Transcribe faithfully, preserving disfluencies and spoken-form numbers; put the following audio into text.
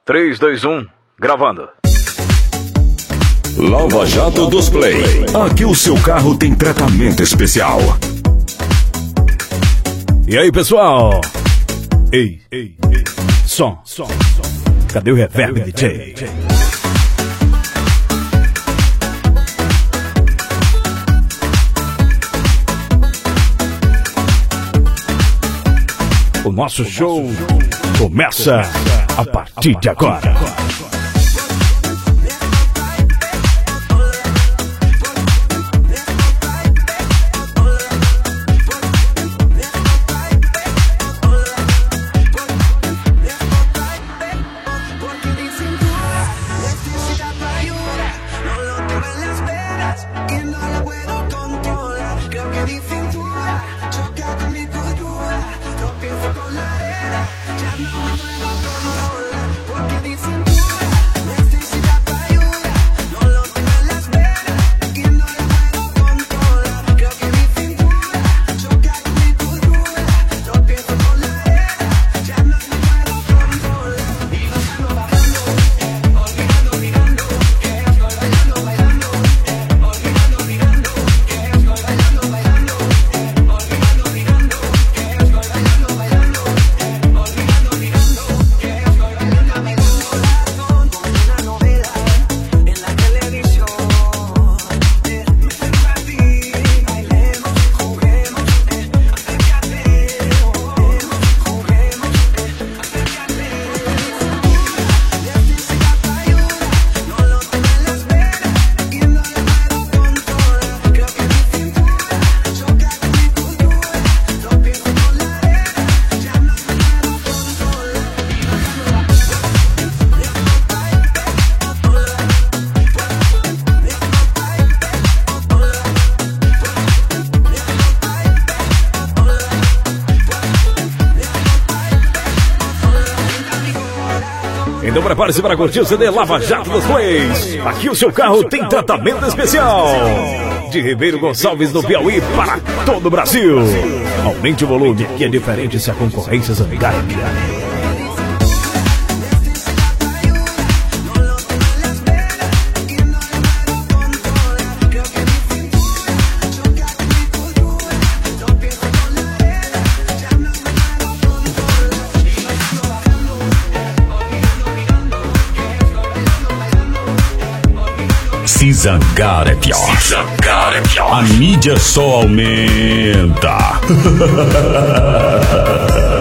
três, dois, um, gravando. Lava Jato dos Play. Aqui o seu carro tem tratamento especial. E aí, pessoal? Ei, ei, ei. Som, som, som. Cadê o reverb, D J? O nosso show começa a partir de agora. Então prepare-se para curtir o C D Lava Jato dos Plays. Aqui o seu carro tem tratamento especial. De Ribeiro Gonçalves do Piauí para todo o Brasil. Aumente o volume, que é diferente se a concorrência zangar. Se zangar é pior. Se zangar é pior. A mídia só aumenta.